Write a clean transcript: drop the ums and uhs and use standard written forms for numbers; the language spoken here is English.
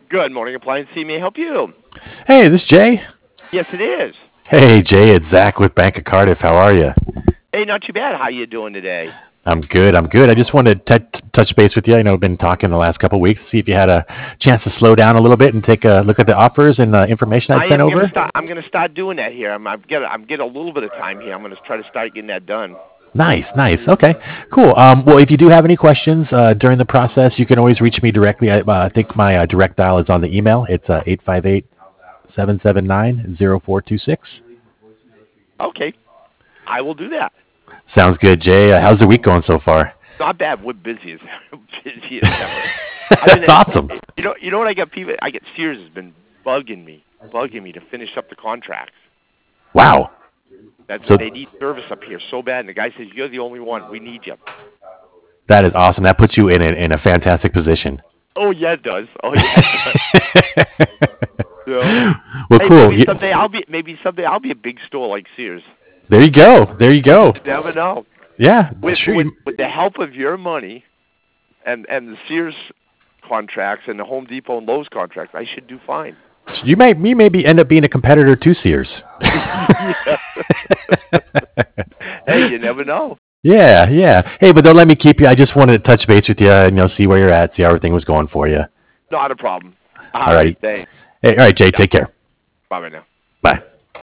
Good morning, Appliance C. May I help you? Hey, this Jay. Yes, it is. Hey, Jay, it's Zach with Bank of Cardiff. How are you? Hey, not too bad. How you doing today? I'm good. I'm good. I just wanted to touch base with you. I know we've been talking the last couple of weeks. See if you had a chance to slow down a little bit and take a look at the offers and information I'd I sent am gonna over. start. I'm gonna start doing that here. I'm getting a little bit of time here. I'm gonna try to start getting that done. Nice, nice. Okay, cool. Well, if you do have any questions during the process, you can always reach me directly. I think my direct dial is on the email. It's 858-779-0426. Okay, I will do that. Sounds good, Jay. How's the week going so far? Not bad. We're busy as busy as ever. I've been, That's awesome. you know what I get people. I get Sears has been bugging me to finish up the contracts. Wow. That's So they need service up here so bad. And the guy says you're the only one. We need you. that is awesome. That puts you in a fantastic position. Oh yeah, it does. Oh yeah, it does. Yeah. Well, Hey, cool. maybe someday I'll be a big store like Sears. There you go. There you go. You never know. Yeah, With sure. with with the help of your money and the Sears contracts and the Home Depot and Lowe's contracts, I should do fine. You may be end up being a competitor to Sears. Hey, you never know. Yeah, yeah. Hey, but don't let me keep you. I just wanted to touch base with you and see where you're at, see how everything was going for you. Not a problem. All All right, right. thanks. Hey, all right, Jay. Take care. Bye right now. Bye.